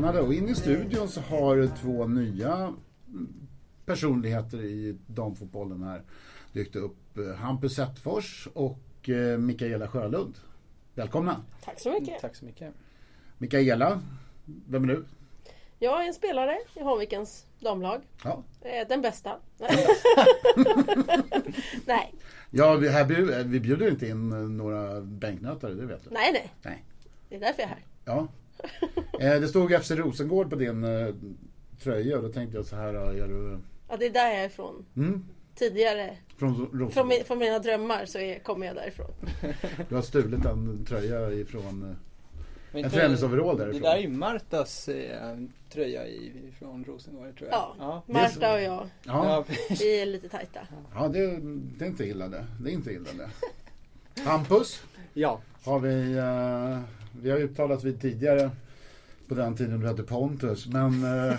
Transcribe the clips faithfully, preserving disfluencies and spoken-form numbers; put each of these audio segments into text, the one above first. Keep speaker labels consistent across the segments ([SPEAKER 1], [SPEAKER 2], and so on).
[SPEAKER 1] spännande. Och in i studion så har två nya personligheter i damfotbollen här dykt upp. Hampus Zetterfors och Mikaela Sjölund. Välkomna.
[SPEAKER 2] Tack så mycket.
[SPEAKER 3] Mm, tack så mycket.
[SPEAKER 1] Mikaela, vem är du?
[SPEAKER 2] Jag är en spelare i Hanvikens damlag.
[SPEAKER 1] Ja.
[SPEAKER 2] Den bästa. Nej.
[SPEAKER 1] Ja, vi, här bjud, vi bjuder inte in några bänknötare, det vet du.
[SPEAKER 2] Nej, nej.
[SPEAKER 1] nej.
[SPEAKER 2] Det är därför jag är här.
[SPEAKER 1] Ja. Det stod F C Rosengård på din uh, tröja och då tänkte jag så här, är du...
[SPEAKER 2] Ja, det är där jag är ifrån.
[SPEAKER 1] Mm.
[SPEAKER 2] Tidigare.
[SPEAKER 1] Från,
[SPEAKER 2] från, min, från mina drömmar så är, kommer jag därifrån.
[SPEAKER 1] Du har stulit en tröja ifrån... Uh, en träningsoverall därifrån.
[SPEAKER 3] Det där är ju Martas eh, tröja i, från Rosengård, tror jag.
[SPEAKER 2] Ja, ja. Marta och jag.
[SPEAKER 1] Ja.
[SPEAKER 2] Vi är lite tajta.
[SPEAKER 1] Ja, det, det är inte illa det. Det är inte illa det. Hampus?
[SPEAKER 3] Ja.
[SPEAKER 1] Har vi, uh, vi har uttalat vid tidigare på den tiden du hette Pontus. Men uh,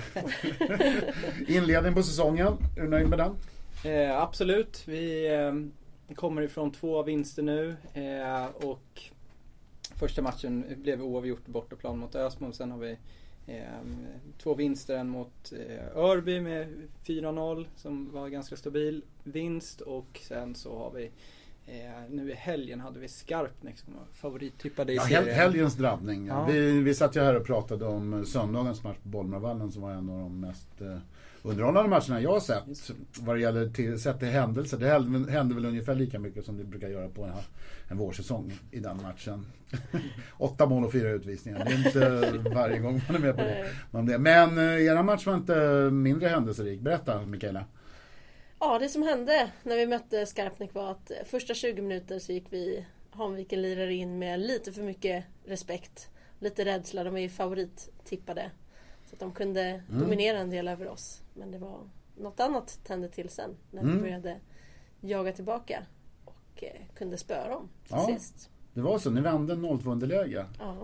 [SPEAKER 1] inledning på säsongen, är du nöjd med den?
[SPEAKER 3] Eh, absolut. Vi eh, kommer ifrån två vinster nu. Eh, och första matchen blev oavgjort bortaplan mot Ösmo. Sen har vi eh, två vinster, en mot eh, Örby med fyra noll som var ganska stabil vinst. Och sen så har vi eh, nu i helgen hade vi Skarpnäck som var favorittippade i
[SPEAKER 1] ja,
[SPEAKER 3] serien.
[SPEAKER 1] Helgens drabbning.
[SPEAKER 3] Ja.
[SPEAKER 1] Vi, vi satt ju här och pratade om söndagens match på Bollmarvallen som var en av de mest... Eh, underhållande matcherna jag har sett vad det gäller till, sett till händelser. Det hände, hände väl ungefär lika mycket som det brukar göra på en, en vårsäsong i den matchen. Åtta mål och fyra utvisningar. Det är inte varje gång man är med på det. Man det. Men eh, era match var inte mindre händelserik. Berätta, Mikaela.
[SPEAKER 2] Ja, det som hände när vi mötte Skarpnäck var att första tjugo minuter så gick vi Hanviken lirare in med lite för mycket respekt. Lite rädsla. De är ju favorittippade. Så att de kunde mm. dominera en del över oss. Men det var något annat tände till sen. När mm. vi började jaga tillbaka. Och eh, kunde spöra dem till
[SPEAKER 1] ja,
[SPEAKER 2] sist.
[SPEAKER 1] Det var så. Ni vände noll två underläge.
[SPEAKER 2] Ja.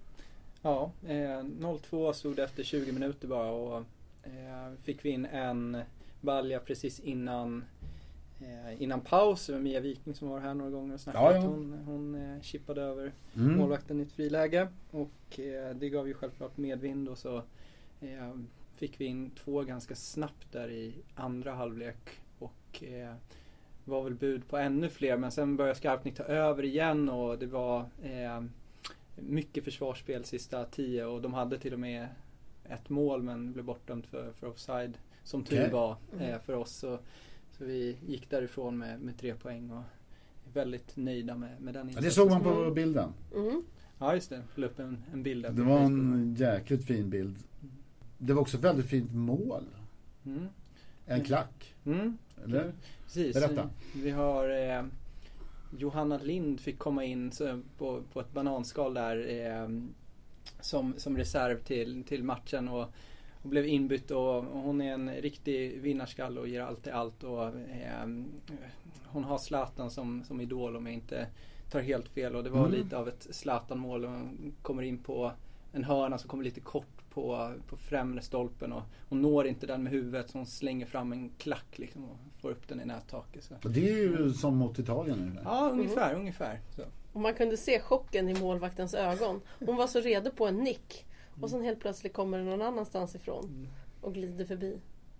[SPEAKER 3] Ja, eh, noll två stod det efter tjugo minuter bara. Och eh, fick vi in en balja precis innan eh, innan paus. Det var Mia Viking som var här några gånger och snackade. Ja, ja. Hon, hon eh, chippade över mm. målvakten i ett friläge. Och eh, det gav ju självklart medvind. Och så eh, fick vi in två ganska snabbt där i andra halvlek. Och eh, var väl bud på ännu fler. Men sen började Skarpnäck ta över igen. Och det var eh, mycket försvarsspel sista tio. Och de hade till och med ett mål men blev bortdömt för, för offside. Som tur okay. var eh, för oss. Så, så vi gick därifrån med, med tre poäng. Och är väldigt nöjda med, med den insatsen.
[SPEAKER 1] Ja, det såg man på bilden.
[SPEAKER 2] Mm.
[SPEAKER 3] Ja, just det. Jag upp en, en bild.
[SPEAKER 1] Det var en jäkligt fin bild. Det var också väldigt fint mål.
[SPEAKER 3] Mm.
[SPEAKER 1] En klack.
[SPEAKER 3] Mm.
[SPEAKER 1] Eller?
[SPEAKER 3] Precis.
[SPEAKER 1] Berätta.
[SPEAKER 3] Vi har eh, Johanna Lind fick komma in så, på, på ett bananskal där eh, som, som reserv till, till matchen och, och blev inbytt och, och hon är en riktig vinnarskall och ger allt i allt och eh, hon har Zlatan som, som idol om jag inte tar helt fel och det var mm. lite av ett Zlatan-mål och hon kommer in på en hörna som kommer lite kort på, på främre stolpen och hon når inte den med huvudet så hon slänger fram en klack liksom och får upp den i nättaket. Så.
[SPEAKER 1] Och det är ju som mot Italien nu.
[SPEAKER 3] Ja, ungefär, mm. ungefär. Så.
[SPEAKER 2] Och man kunde se chocken i målvaktens ögon. Hon var så redo på en nick och sen helt plötsligt kommer den någon annanstans ifrån mm. och glider förbi.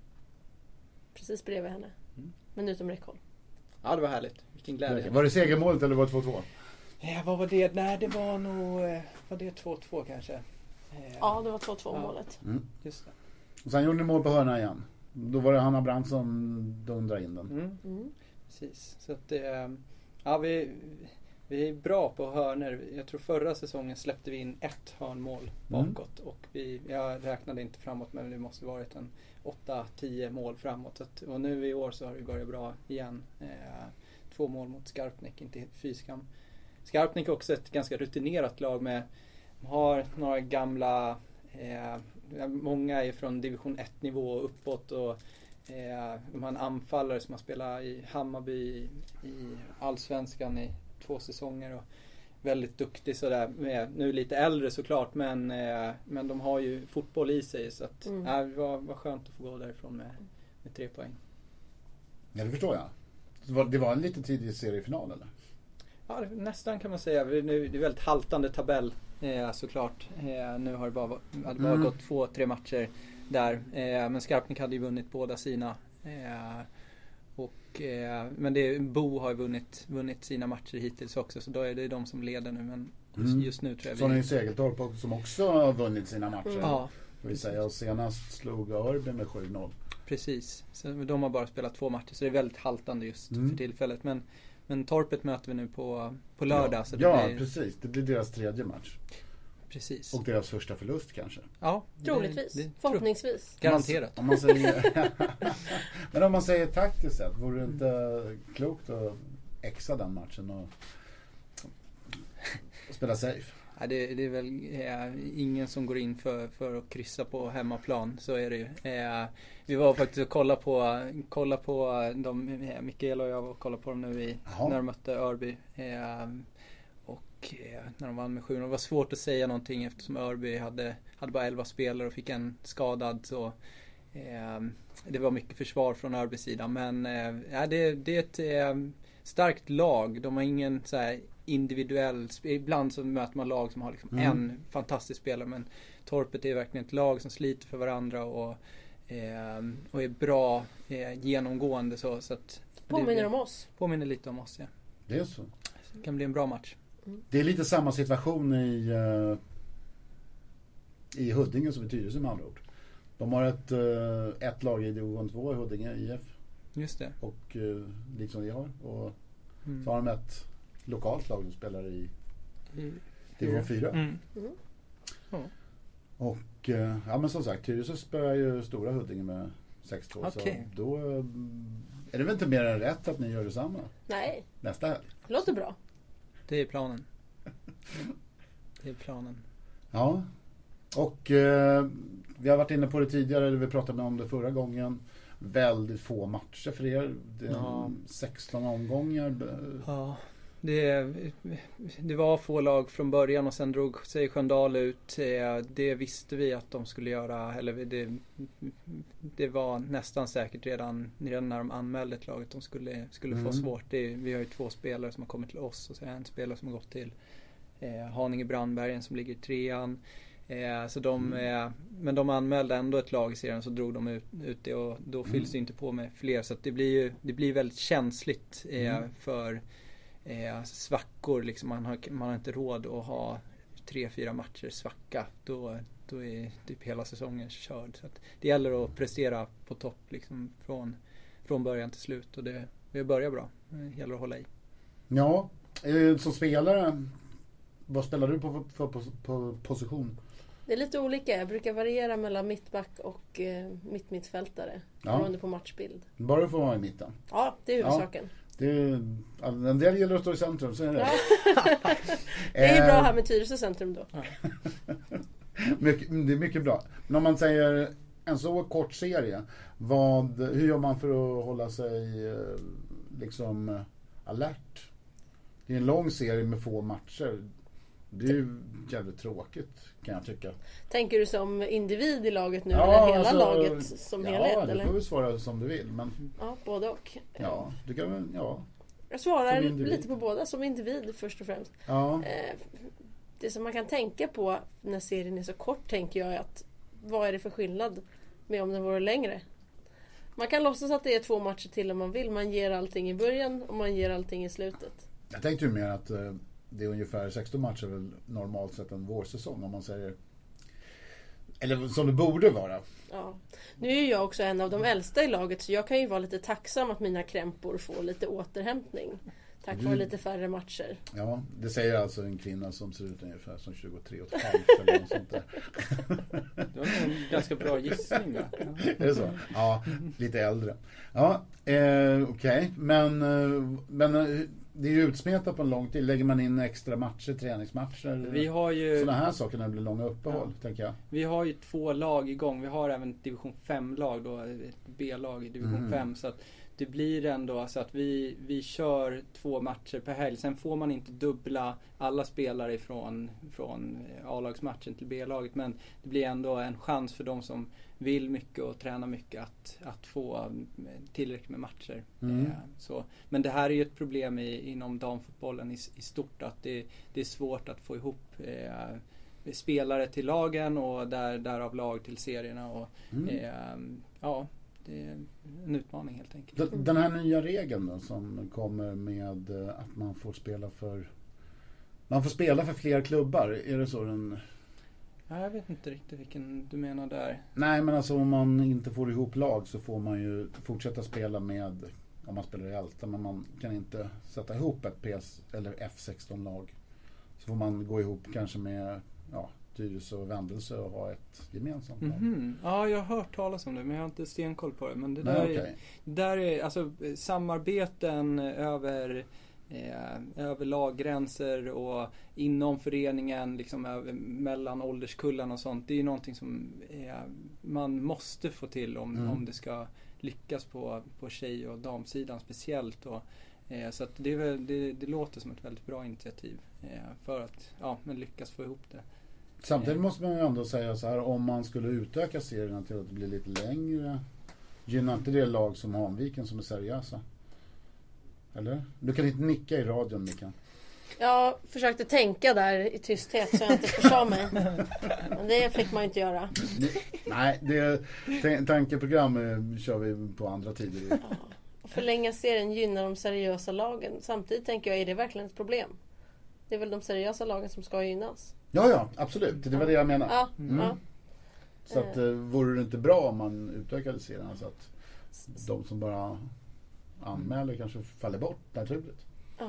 [SPEAKER 2] Precis bredvid henne. Mm. Men utom räckhåll.
[SPEAKER 3] Ja, det var härligt. Vilken glädje.
[SPEAKER 1] Var det segermålet eller var det två två?
[SPEAKER 3] Ja, vad var det? Nej, det var nog var det två två kanske.
[SPEAKER 2] Ja, det var två två
[SPEAKER 3] ja.
[SPEAKER 2] målet.
[SPEAKER 1] Mm.
[SPEAKER 3] Just det.
[SPEAKER 1] Och sen gjorde ni mål på hörna igen. Då var det Hanna Brandt som dundrade in den.
[SPEAKER 3] Mm.
[SPEAKER 2] Mm.
[SPEAKER 3] Precis. Så att det, ja, vi, vi är bra på hörnor. Jag tror förra säsongen släppte vi in ett hörnmål bakåt. Mm. Och vi, jag räknade inte framåt men det måste varit en åtta tio mål framåt. Så att, och nu i år så har det börjat bra igen. Eh, två mål mot Skarpnäck, inte helt fyskam. Skarpnäck är också ett ganska rutinerat lag med har några gamla eh, många är från division ett nivå och uppåt och eh, de har en anfallare som har spelat i Hammarby i, i Allsvenskan i två säsonger och väldigt duktig sådär med, nu lite äldre såklart men, eh, men de har ju fotboll i sig så att mm. äh, det var, var skönt att få gå därifrån med, med tre poäng.
[SPEAKER 1] Ja, det förstår jag. Det var, det var en lite tidig seriefinal eller?
[SPEAKER 3] Ja, nästan kan man säga. Nu, det är väldigt haltande tabell eh, såklart. Eh, nu har det bara, det bara
[SPEAKER 1] Mm.
[SPEAKER 3] gått två, tre matcher där. Eh, men Skarpnäck hade ju vunnit båda sina. Eh, och, eh, men det, Bo har ju vunnit, vunnit sina matcher hittills också. Så då är det de som leder nu. Men
[SPEAKER 1] Mm.
[SPEAKER 3] just nu tror jag
[SPEAKER 1] Så har ni
[SPEAKER 3] vi...
[SPEAKER 1] Segeltorp också, som också har vunnit sina matcher.
[SPEAKER 2] Mm.
[SPEAKER 3] Ja,
[SPEAKER 1] Får vi säga. Och senast slog Örby med sju noll.
[SPEAKER 3] precis. Så de har bara spelat två matcher. Så det är väldigt haltande just
[SPEAKER 1] Mm.
[SPEAKER 3] för tillfället. Men, men Torpet möter vi nu på, på lördag.
[SPEAKER 1] Ja,
[SPEAKER 3] Så det
[SPEAKER 1] ja
[SPEAKER 3] blir,
[SPEAKER 1] precis. Det blir deras tredje match.
[SPEAKER 3] precis.
[SPEAKER 1] Och deras första förlust kanske.
[SPEAKER 3] Ja, det-
[SPEAKER 2] Troligtvis.
[SPEAKER 3] det-
[SPEAKER 2] Förhoppningsvis.
[SPEAKER 3] Garanterat.
[SPEAKER 1] Om man, om man säger, men om man säger taktiskt sett, vore det inte klokt att exa den matchen och, och spela safe?
[SPEAKER 3] Ja, det, det är väl eh, ingen som går in för, för att kryssa på hemmaplan, så är det ju. Eh, vi var faktiskt och kollade på, kolla på de, eh, Mikael och jag var och kollade på dem nu i,
[SPEAKER 1] Jaha.
[SPEAKER 3] när de mötte Örby. Eh, och eh, när de vann med sju noll. Det var svårt att säga någonting eftersom Örby hade, hade bara elva spelare och fick en skadad. Så eh, det var mycket försvar från Örbys sida. Men eh, ja, det, det är ett eh, starkt lag. De har ingen så här individuell, ibland så möter man lag som har liksom
[SPEAKER 1] Mm.
[SPEAKER 3] en fantastisk spelare, men Torpet är verkligen ett lag som sliter för varandra och, eh, och är bra eh, genomgående så, så att
[SPEAKER 2] Påminner
[SPEAKER 3] det
[SPEAKER 2] om oss.
[SPEAKER 3] påminner lite om oss, ja.
[SPEAKER 1] Det är så.
[SPEAKER 3] Det kan bli en bra match.
[SPEAKER 1] Det är lite samma situation i, uh, i Huddinge som i Tyresö med andra ord. De har ett, uh, ett lag i division två i Huddinge, I F.
[SPEAKER 3] Just det.
[SPEAKER 1] Och uh, liksom vi har. Och
[SPEAKER 3] Mm.
[SPEAKER 1] så har de ett lokalt lag som spelar i
[SPEAKER 3] I-
[SPEAKER 1] division fyra.
[SPEAKER 3] Mm.
[SPEAKER 2] Mm.
[SPEAKER 3] Ja.
[SPEAKER 1] Och uh, ja, men som sagt, Tyresö spöar ju stora Huddinge med sex två.
[SPEAKER 3] Okej.
[SPEAKER 1] Så då uh, är det väl inte mer än rätt att ni gör detsamma
[SPEAKER 2] Nej,
[SPEAKER 1] nästa helg.
[SPEAKER 2] det låter bra.
[SPEAKER 3] Det är planen. Det är planen.
[SPEAKER 1] Ja, och eh, vi har varit inne på det tidigare, eller vi pratade om det förra gången. Väldigt få matcher för er. Det är
[SPEAKER 3] Ja.
[SPEAKER 1] sexton omgångar.
[SPEAKER 3] Ja, det, det var få lag från början och sen drog sig Sköndal ut. Eh, Det visste vi att de skulle göra, eller det, det var nästan säkert redan, redan när de anmälde ett lag att de skulle, skulle
[SPEAKER 1] Mm.
[SPEAKER 3] få svårt. Det, vi har ju två spelare som har kommit till oss och så en spelare som har gått till eh, Haninge Brandbergen som ligger i trean. Eh, så de,
[SPEAKER 1] Mm.
[SPEAKER 3] eh, men de anmälde ändå ett lag i serien, så drog de ut, ut det och då fylls
[SPEAKER 1] Mm.
[SPEAKER 3] det inte på med fler. Så att det blir ju det blir väldigt känsligt eh,
[SPEAKER 1] Mm.
[SPEAKER 3] för eh, svackor. Liksom man, har, man har inte råd att ha tre, fyra matcher svacka. Då, då är typ hela säsongen körd. Så att det gäller att prestera på topp liksom, från, från början till slut. Och det, det börjar bra. Det gäller att hålla i.
[SPEAKER 1] Ja, eh, som spelare, vad spelar du på för, på, på position?
[SPEAKER 2] Det är lite olika. Jag brukar variera mellan mittback och eh, mittmittfältare.
[SPEAKER 1] Ja.
[SPEAKER 2] Beroende på matchbild.
[SPEAKER 1] Bara du får vara i mitten.
[SPEAKER 2] Ja, det är huvudsaken.
[SPEAKER 1] Det är, en del gäller att stå i centrum, så är det.
[SPEAKER 2] Ja. Det är
[SPEAKER 1] Eh,
[SPEAKER 2] bra här med Tyresö centrum då.
[SPEAKER 1] mycket, det är mycket bra. Men om man säger en så kort serie, vad, hur gör man för att hålla sig eh, liksom eh, alert? Det är en lång serie med få matcher. Det är ju jävligt tråkigt, kan jag tycka.
[SPEAKER 2] Tänker du som individ i laget nu
[SPEAKER 1] Ja,
[SPEAKER 2] eller hela
[SPEAKER 1] alltså,
[SPEAKER 2] laget som
[SPEAKER 1] ja,
[SPEAKER 2] helhet?
[SPEAKER 1] du
[SPEAKER 2] Eller?
[SPEAKER 1] får väl svara som du vill. Men
[SPEAKER 2] Ja, både och.
[SPEAKER 1] ja, du kan väl, ja.
[SPEAKER 2] Jag svarar
[SPEAKER 1] Som individ.
[SPEAKER 2] lite på båda, som individ först och främst.
[SPEAKER 1] ja.
[SPEAKER 2] Eh, Det som man kan tänka på när serien är så kort, tänker jag, är att vad är det för skillnad med om den vore längre? Man kan låtsas att det är två matcher till om man vill. Man ger allting i början och man ger allting i slutet.
[SPEAKER 1] Jag tänkte ju mer att eh, det är ungefär sexton matcher väl normalt sett en vårsäsong, om man säger. Eller som det borde vara.
[SPEAKER 2] Ja. Nu är jag också en av de äldsta i laget, så jag kan ju vara lite tacksam att mina krämpor får lite återhämtning. Tack vare
[SPEAKER 1] Du-
[SPEAKER 2] lite färre matcher.
[SPEAKER 1] Ja, det säger alltså en kvinna som ser ut ungefär som tjugotre och ett halvt eller något sånt där.
[SPEAKER 3] Det var en ganska bra gissning där.
[SPEAKER 1] Är det så? Ja, lite äldre. Ja, eh, okej. Okay. Men, eh, men eh, det är ju utsmetat på en lång tid. Lägger man in extra matcher, träningsmatcher?
[SPEAKER 3] Vi har ju
[SPEAKER 1] sådana här saker när det blir långa uppehåll,
[SPEAKER 3] Ja.
[SPEAKER 1] tänker jag.
[SPEAKER 3] Vi har ju två lag igång. Vi har även division fem-lag då, ett B-lag i division
[SPEAKER 1] Mm.
[SPEAKER 3] fem. Så att det blir ändå alltså att vi, vi kör två matcher per helg. Sen får man inte dubbla alla spelare från, från A-lagsmatchen till B-laget. Men det blir ändå en chans för de som vill mycket och tränar mycket att, att få tillräckligt med matcher.
[SPEAKER 1] Mm.
[SPEAKER 3] Eh, så. Men det här är ju ett problem i, inom damfotbollen i, i stort. Att det, det är svårt att få ihop eh, spelare till lagen och där, därav lag till serierna. Och,
[SPEAKER 1] Mm.
[SPEAKER 3] eh, ja, det är en utmaning helt enkelt.
[SPEAKER 1] Den, den här nya regeln då, som kommer med att man får spela för man får spela för fler klubbar, är det så den...
[SPEAKER 3] Ja, jag vet inte riktigt vilken du menar där.
[SPEAKER 1] Nej, men alltså om man inte får ihop lag så får man ju fortsätta spela med, om man spelar i Älta, men man kan inte sätta ihop ett P S eller F sexton-lag. Så får man gå ihop kanske med ja, Tyresö och Vändelse och ha ett gemensamt lag.
[SPEAKER 3] Mm-hmm. Ja, jag har hört talas om det, men jag har inte stenkoll på det. Men det
[SPEAKER 1] Nej,
[SPEAKER 3] där,
[SPEAKER 1] okay.
[SPEAKER 3] är, där är alltså samarbeten över Eh, över laggränser och inom föreningen liksom över, mellan ålderskullarna och sånt. Det är ju någonting som eh, man måste få till om,
[SPEAKER 1] mm.
[SPEAKER 3] om det ska lyckas på, på tjej- och damsidan speciellt. Och, eh, så att det, är väl, det, det låter som ett väldigt bra initiativ eh, för att ja, men lyckas få ihop det.
[SPEAKER 1] Samtidigt måste man ju ändå säga så här, om man skulle utöka serierna till att det blir lite längre, gynnar inte det lag som Hanviken som är seriösa? Eller? Du kan inte nicka i radion, Mikael.
[SPEAKER 2] Jag försökte tänka där i tysthet så jag inte förstår mig. Men det fick man ju inte göra.
[SPEAKER 1] Nej, det t- tankeprogram eh, kör vi på andra tider.
[SPEAKER 2] Ja. Och förlänga serien gynnar de seriösa lagen. Samtidigt tänker jag, är det verkligen ett problem? Det är väl de seriösa lagen som ska gynnas?
[SPEAKER 1] Ja, ja, absolut. Det var det jag menade.
[SPEAKER 2] Ja,
[SPEAKER 1] Mm.
[SPEAKER 2] ja.
[SPEAKER 1] Så att, eh, vore det inte bra om man utökade serien så att de som bara anmäler kanske faller bort naturligt?
[SPEAKER 2] Ja.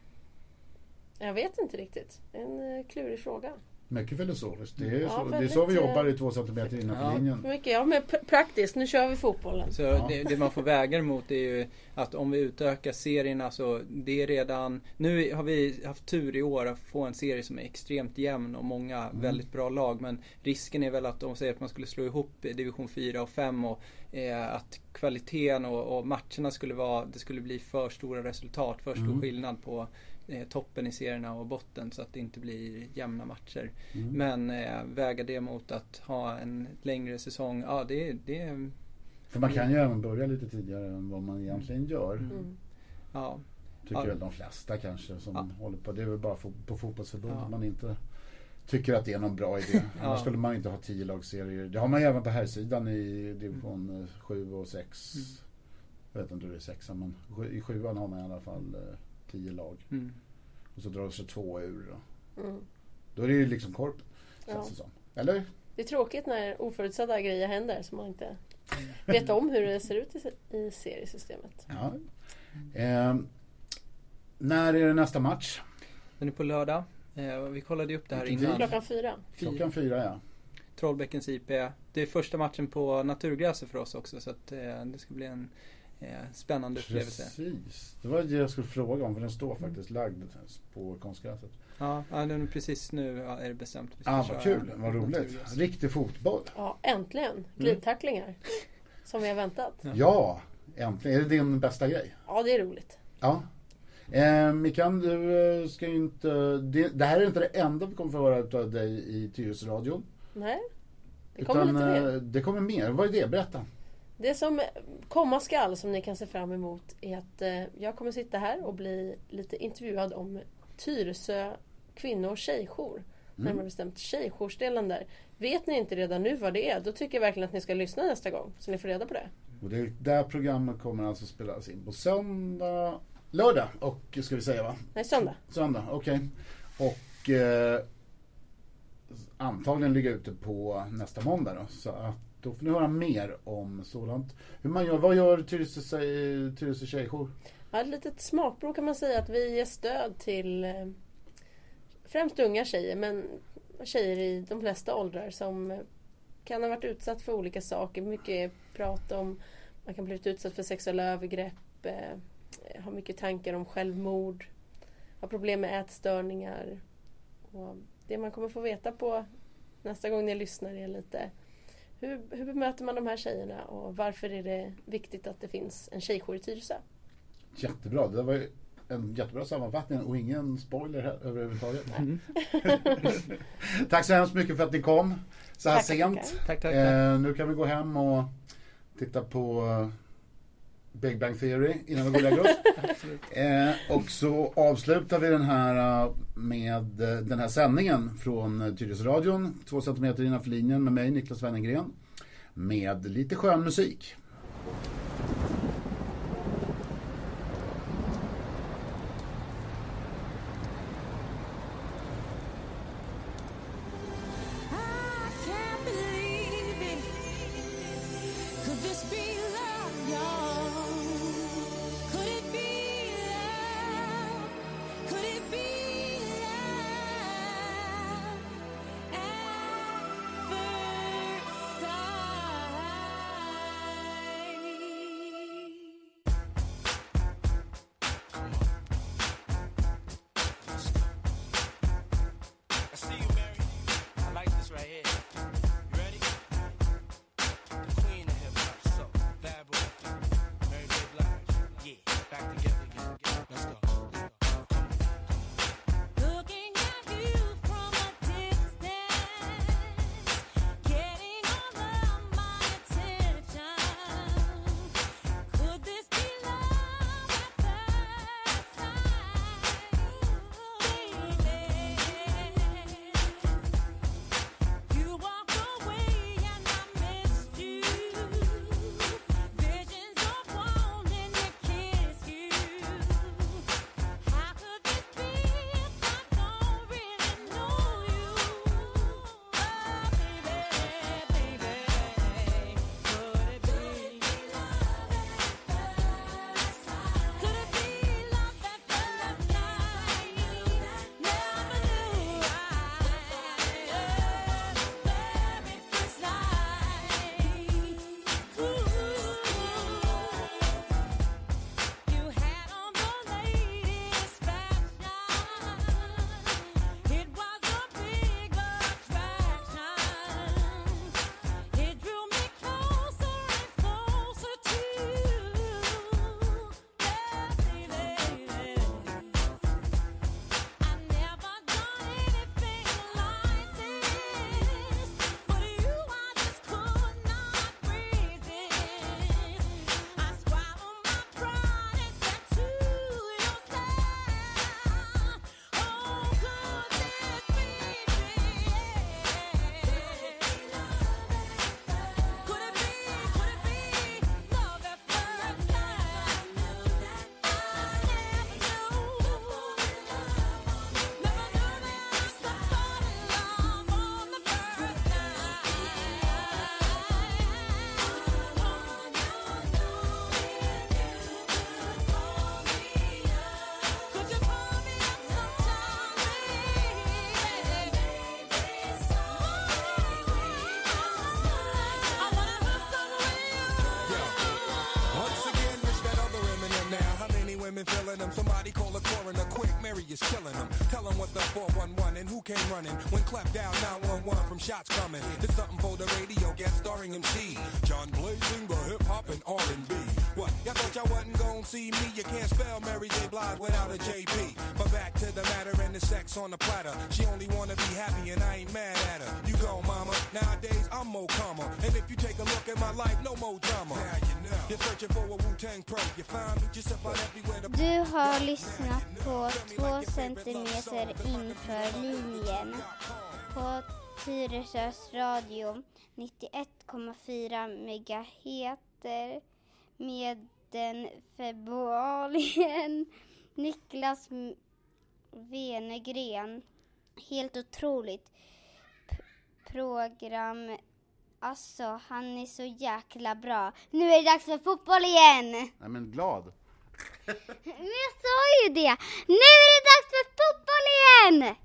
[SPEAKER 2] Jag vet inte riktigt. En uh, klurig fråga.
[SPEAKER 1] Mycket filosofiskt. Det är,
[SPEAKER 2] Ja,
[SPEAKER 1] så, det är
[SPEAKER 2] väldigt,
[SPEAKER 1] så vi jobbar i två centimeter innanför
[SPEAKER 3] ja.
[SPEAKER 1] linjen.
[SPEAKER 2] För mycket, ja, men p- praktiskt. Nu kör vi fotbollen.
[SPEAKER 3] Så
[SPEAKER 1] Ja.
[SPEAKER 3] det, det man får väga emot är ju att om vi utökar serierna så det är redan, nu har vi haft tur i år att få en serie som är extremt jämn och många
[SPEAKER 1] Mm.
[SPEAKER 3] väldigt bra lag, men risken är väl att om man säger att man skulle slå ihop division fyra och fem och eh, att kvaliteten och, och matcherna skulle vara, det skulle bli för stora resultat, för stor
[SPEAKER 1] Mm.
[SPEAKER 3] skillnad på eh, toppen i serierna och botten så att det inte blir jämna matcher.
[SPEAKER 1] Mm.
[SPEAKER 3] Men eh, väga det mot att ha en längre säsong, ja det, det är
[SPEAKER 1] För man kan ju även börja lite tidigare än vad man egentligen gör.
[SPEAKER 2] Mm.
[SPEAKER 3] ja.
[SPEAKER 1] Tycker
[SPEAKER 3] Ja.
[SPEAKER 1] väl de flesta kanske som
[SPEAKER 3] Ja.
[SPEAKER 1] håller på. Det är väl bara på, på fotbollsförbundet
[SPEAKER 3] Ja.
[SPEAKER 1] man inte tycker att det är någon bra idé. Annars
[SPEAKER 3] Ja.
[SPEAKER 1] skulle man inte ha tio lagserier. Det har man ju även på här sidan i division mm. sju och sex.
[SPEAKER 3] Mm.
[SPEAKER 1] Jag vet inte hur det är sexa, men i sjuan har man i alla fall eh, tio lag.
[SPEAKER 3] Mm.
[SPEAKER 1] Och så drar sig två ur. Då,
[SPEAKER 2] Mm.
[SPEAKER 1] då är det ju liksom korp.
[SPEAKER 2] Ja.
[SPEAKER 1] Som. Eller?
[SPEAKER 2] Det är tråkigt när oförutsedda grejer händer som man inte vet om hur det ser ut i, i seriesystemet.
[SPEAKER 1] Ja. Eh, när är det nästa match?
[SPEAKER 3] Den är på lördag. Eh, vi kollade ju upp det här
[SPEAKER 1] Vilken
[SPEAKER 3] innan.
[SPEAKER 2] Klockan fyra.
[SPEAKER 1] Klockan fyra, ja.
[SPEAKER 3] Trollbäckens I P. Det är första matchen på naturgräset för oss också så att eh, det ska bli en eh, spännande upplevelse.
[SPEAKER 1] Precis. Det var det jag skulle fråga om, för den står faktiskt lagd på konstgräset.
[SPEAKER 3] Ja, ja den är precis nu ja, är det bestämt. Vi ska
[SPEAKER 1] Ah,
[SPEAKER 3] köra
[SPEAKER 1] vad kul, vad roligt.
[SPEAKER 3] naturgräs.
[SPEAKER 1] Riktig fotboll.
[SPEAKER 2] Ja, äntligen. Glidtacklingar. Som vi har väntat.
[SPEAKER 3] Ja.
[SPEAKER 1] Ja, äntligen. Är det din bästa grej?
[SPEAKER 2] Ja, det är roligt.
[SPEAKER 1] Ja. Eh, Mikael, du eh, ska ju inte... Det, det här är inte det enda vi kommer få höra av dig i Tyresö-radion.
[SPEAKER 2] Nej, det kommer lite mer.
[SPEAKER 1] eh, det kommer mer. Vad är det? Berätta.
[SPEAKER 2] Det som komma skall som ni kan se fram emot är att eh, jag kommer sitta här och bli lite intervjuad om Tyresö kvinno- och tjejjour.
[SPEAKER 1] Mm.
[SPEAKER 2] Närmare bestämt tjejjoursdelen där. Vet ni inte redan nu vad det är, då tycker jag verkligen att ni ska lyssna nästa gång så ni får reda på det.
[SPEAKER 1] Och det där programmet kommer alltså spelas in på söndag, lördag och ska vi säga va?
[SPEAKER 2] Nej, söndag.
[SPEAKER 1] Söndag, okej. Okay. Och eh, antagligen ligga ute på nästa måndag då. Så att då får ni höra mer om sådant. Hur man gör, vad gör Tyresö, Tyresö tjejjour?
[SPEAKER 2] Ja, ett litet smakprov kan man säga att vi ger stöd till eh, främst unga tjejer, men tjejer i de flesta åldrar som kan ha varit utsatt för olika saker. Mycket prat om, man kan bli utsatt för sexuella övergrepp, eh, har mycket tankar om självmord, har problem med ätstörningar. Och det man kommer få veta på nästa gång ni lyssnar är lite Hur, hur bemöter man de här tjejerna och varför är det viktigt att det finns en tjejjour i Tyresö?
[SPEAKER 1] Jättebra, det var ju en jättebra sammanfattning och ingen spoiler här överhuvudtaget.
[SPEAKER 3] Mm.
[SPEAKER 1] Tack så hemskt mycket för att ni kom så här
[SPEAKER 2] Tack,
[SPEAKER 1] sent.
[SPEAKER 2] tack.
[SPEAKER 3] Tack, tack,
[SPEAKER 1] Eh, nu kan vi gå hem och titta på Big Bang Theory innan vi går och lägger oss. eh, och så avslutar vi den här med den här sändningen från Tyresöradion, två centimeter innanför linjen med mig, Niklas Wennergren, med lite skön musik.
[SPEAKER 4] Somebody call a coroner quick, Mary is killing them. Tell them what the four one one and who came running. When clap down nine one one from shots coming. There's something for the radio, guest starring M C. John Blazing, the hip hop and R and B. What, y'all thought y'all wasn't gonna see me? You can't spell Mary J. Blige without a J P. But back to the matter and the sex on the platter. She only wanna be happy and I ain't mad at her. You go mama, nowadays I'm more calmer. And if you take a look at my life, no more drama. Now you know. You're searching for a Wu-Tang pro. You find me just about everywhere. The
[SPEAKER 5] Du har lyssnat på två centimeter inför linjen på Tyresös radio nittioett komma fyra megahertz med den februarien Niklas Wennergren. Helt otroligt P- program. Alltså, han är så jäkla bra. Nu är det dags för fotboll igen.
[SPEAKER 1] Nej, men glad.
[SPEAKER 5] Men jag sa ju det. Nu är det dags för fotboll igen.